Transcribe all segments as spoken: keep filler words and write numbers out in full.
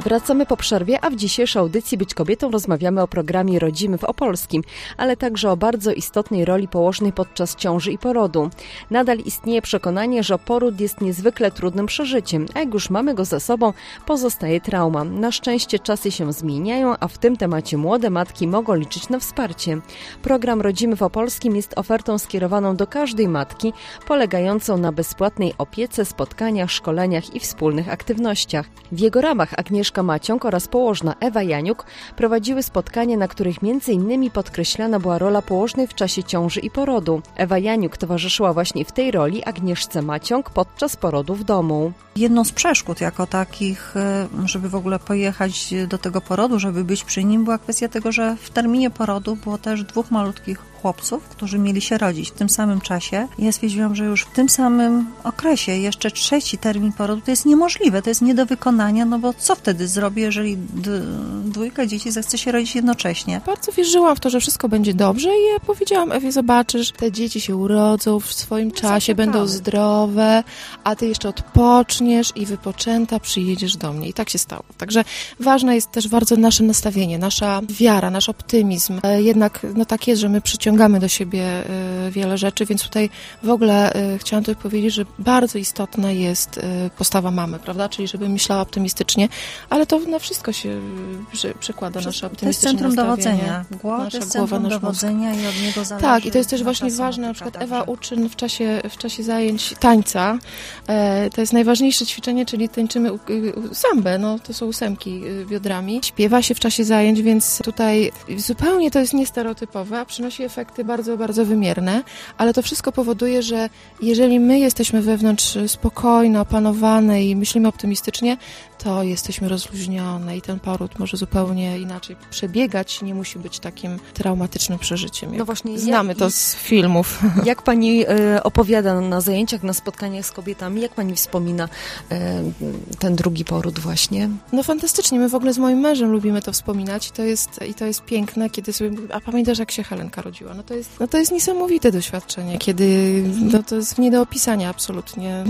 Wracamy po przerwie, a w dzisiejszej audycji Być Kobietą rozmawiamy o programie Rodzimy w Opolskim, ale także o bardzo istotnej roli położnej podczas ciąży i porodu. Nadal istnieje przekonanie, że poród jest niezwykle trudnym przeżyciem, a jak już mamy go za sobą, pozostaje trauma. Na szczęście czasy się zmieniają, a w tym temacie młode matki mogą liczyć na wsparcie. Program Rodzimy w Opolskim jest ofertą skierowaną do każdej matki, polegającą na bezpłatnej opiece, spotkaniach, szkoleniach i wspólnych aktywnościach. W jego ramach Agnieszka Maciąg oraz położna Ewa Janiuk prowadziły spotkania, na których między innymi podkreślana była rola położnej w czasie ciąży i porodu. Ewa Janiuk towarzyszyła właśnie w tej roli Agnieszce Maciąg podczas porodu w domu. Jedną z przeszkód jako takich, żeby w ogóle pojechać do tego porodu, żeby być przy nim, była kwestia tego, że w terminie porodu było też dwóch malutkich chłopców, którzy mieli się rodzić w tym samym czasie. Ja stwierdziłam, że już w tym samym okresie jeszcze trzeci termin porodu to jest niemożliwe, to jest nie do wykonania, no bo co wtedy zrobię, jeżeli d- dwójka dzieci zechce się rodzić jednocześnie? Bardzo wierzyłam w to, że wszystko będzie dobrze i ja powiedziałam Ewie, zobaczysz, te dzieci się urodzą w swoim no czasie, będą zdrowe, a ty jeszcze odpoczniesz i wypoczęta przyjedziesz do mnie. I tak się stało. Także ważne jest też bardzo nasze nastawienie, nasza wiara, nasz optymizm. Jednak no tak jest, że my przyciągamy do siebie y, wiele rzeczy, więc tutaj w ogóle y, chciałam tutaj powiedzieć, że bardzo istotna jest y, postawa mamy, prawda? Czyli żeby myślała optymistycznie, ale to na wszystko się przy, przykłada nasze optymistyczne To jest centrum nastawienie. dowodzenia. Głowa to jest głowa, centrum nasz dowodzenia mózg. i od niego zależy. Tak, i to jest też właśnie ważne, na przykład Ewa uczy w czasie, w czasie zajęć tańca. E, to jest najważniejsze ćwiczenie, czyli tańczymy u, u, sambę, no to są ósemki y, biodrami. Śpiewa się w czasie zajęć, więc tutaj zupełnie to jest niestereotypowe, a przynosi efekty bardzo, bardzo wymierne, ale to wszystko powoduje, że jeżeli my jesteśmy wewnątrz spokojne, opanowane i myślimy optymistycznie, to jesteśmy rozluźnione i ten poród może zupełnie inaczej przebiegać, nie musi być takim traumatycznym przeżyciem. No właśnie, znamy jak, to z filmów. Jak pani y, opowiada na zajęciach, na spotkaniach z kobietami, jak pani wspomina y, ten drugi poród właśnie? No fantastycznie, my w ogóle z moim mężem lubimy to wspominać i to jest, i to jest piękne, kiedy sobie mówimy, a pamiętasz, jak się Helenka rodziła? No to jest, no to jest niesamowite doświadczenie, kiedy no to jest nie do opisania absolutnie.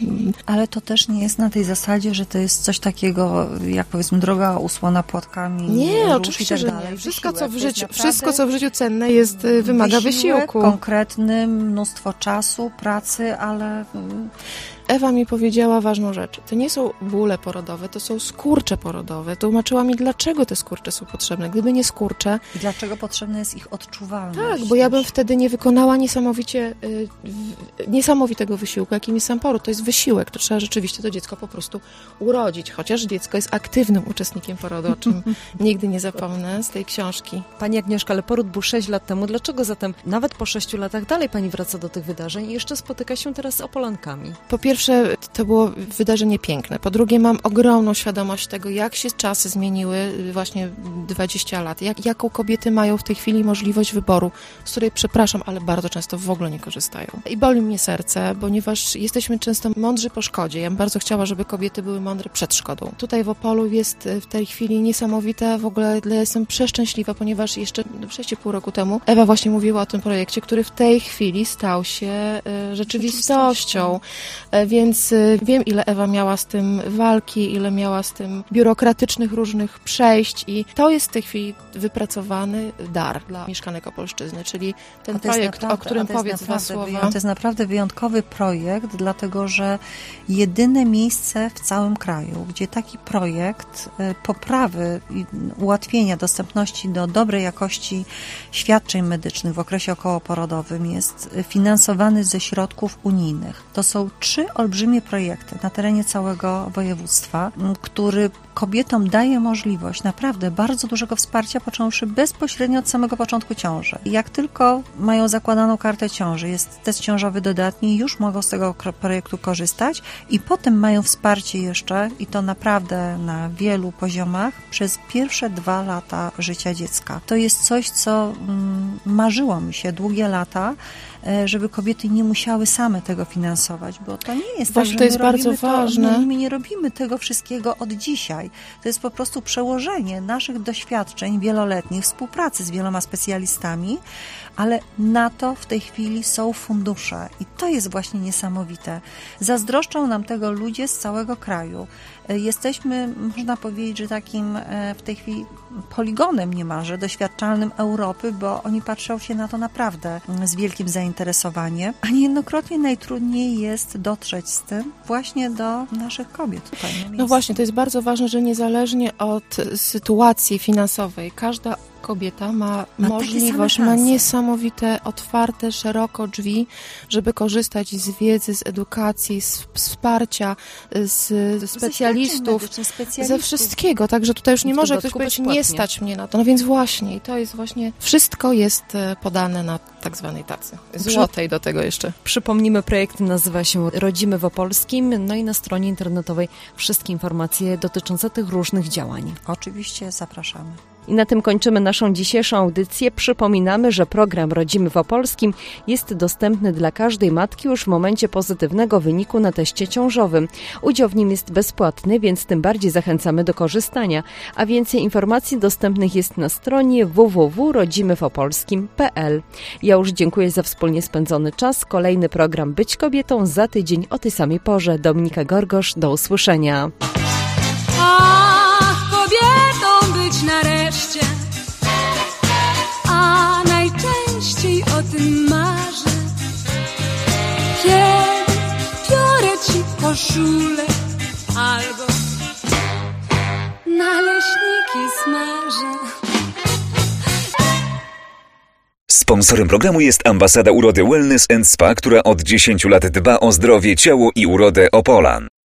Ale to też nie jest na tej zasadzie, że to jest coś takiego, jak powiedzmy, droga usłona płatkami. Nie, oczywiście, i tak że dalej. nie. Wszystko, Wysiłek, co w życiu, naprawdę... wszystko, co w życiu cenne jest, wymaga wysiłek, wysiłku. Konkretny, mnóstwo czasu, pracy, ale... Ewa mi powiedziała ważną rzecz. To nie są bóle porodowe, to są skurcze porodowe. Tłumaczyła mi, dlaczego te skurcze są potrzebne. Gdyby nie skurcze... I dlaczego potrzebna jest ich odczuwalność. Tak, bo ja bym wtedy nie wykonała niesamowicie, y, w, niesamowitego wysiłku, jakim jest sam poród. To jest wysiłek, to trzeba rzeczywiście to dziecko po prostu urodzić. Chociaż dziecko jest aktywnym uczestnikiem porodu, o czym nigdy nie zapomnę z tej książki. Pani Agnieszka, ale poród był sześć lat temu. Dlaczego zatem nawet po sześciu latach dalej pani wraca do tych wydarzeń i jeszcze spotyka się teraz z Opolankami? Po pierwsze, to było wydarzenie piękne. Po drugie, mam ogromną świadomość tego, jak się czasy zmieniły właśnie dwadzieścia lat. Jak, jaką kobiety mają w tej chwili możliwość wyboru, z której, przepraszam, ale bardzo często w ogóle nie korzystają. I boli mnie serce, ponieważ jesteśmy często mądrzy po szkodzie. Ja bym bardzo chciała, żeby kobiety były mądre przed szkodą. Tutaj w Opolu jest w tej chwili niesamowite. W ogóle jestem przeszczęśliwa, ponieważ jeszcze sześć i pół roku temu Ewa właśnie mówiła o tym projekcie, który w tej chwili stał się y, rzeczywistością. Y, Więc wiem, ile Ewa miała z tym walki, ile miała z tym biurokratycznych różnych przejść i to jest w tej chwili wypracowany dar dla mieszkanek Opolszczyzny, czyli ten projekt, naprawdę, o którym powiedz dwa słowa. To jest naprawdę wyjątkowy projekt, dlatego że jedyne miejsce w całym kraju, gdzie taki projekt poprawy i ułatwienia dostępności do dobrej jakości świadczeń medycznych w okresie okołoporodowym jest finansowany ze środków unijnych. To są trzy olbrzymie projekty na terenie całego województwa, który kobietom daje możliwość naprawdę bardzo dużego wsparcia, począwszy bezpośrednio od samego początku ciąży. Jak tylko mają zakładaną kartę ciąży, jest test ciążowy dodatni, już mogą z tego projektu korzystać i potem mają wsparcie jeszcze, i to naprawdę na wielu poziomach, przez pierwsze dwa lata życia dziecka. To jest coś, co mm, marzyło mi się długie lata, żeby kobiety nie musiały same tego finansować, bo to nie jest Właśnie tak, że to jest my bardzo robimy ważne. To, my, my nie robimy tego wszystkiego od dzisiaj. To jest po prostu przełożenie naszych doświadczeń wieloletnich, współpracy z wieloma specjalistami, ale na to w tej chwili są fundusze i to jest właśnie niesamowite. Zazdroszczą nam tego ludzie z całego kraju. Jesteśmy, można powiedzieć, że takim w tej chwili poligonem niemalże doświadczalnym Europy, bo oni patrzą się na to naprawdę z wielkim zainteresowaniem, a niejednokrotnie najtrudniej jest dotrzeć z tym właśnie do naszych kobiet tutaj na miejscu. No właśnie, to jest bardzo ważne, że niezależnie od sytuacji finansowej, każda kobieta ma, ma możliwość, ma niesamowite, otwarte, szeroko drzwi, żeby korzystać z wiedzy, z edukacji, z wsparcia, z, z specjalistów, specjalistów, ze wszystkiego. Także tutaj już nie może ktoś powiedzieć, nie stać mnie na to. No więc właśnie, to jest właśnie, wszystko jest podane na tak zwanej tacy. Złotej do tego jeszcze. Przypomnijmy, projekt nazywa się Rodzimy w Opolskim, no i na stronie internetowej wszystkie informacje dotyczące tych różnych działań. Oczywiście zapraszamy. I na tym kończymy naszą dzisiejszą audycję. Przypominamy, że program Rodzimy w Opolskim jest dostępny dla każdej matki już w momencie pozytywnego wyniku na teście ciążowym. Udział w nim jest bezpłatny, więc tym bardziej zachęcamy do korzystania. A więcej informacji dostępnych jest na stronie w w w kropka rodzimy w opolskim kropka p l. Ja już dziękuję za wspólnie spędzony czas. Kolejny program Być Kobietą za tydzień o tej samej porze. Dominika Gorgosz, do usłyszenia. Ach, kobietą być nareszcie, a najczęściej o tym marzę. Kiedy biorę ci koszulę albo naleśniki smażę. Sponsorem programu jest Ambasada Urody Wellness and Spa, która od dziesięciu lat dba o zdrowie, ciało i urodę Opolan.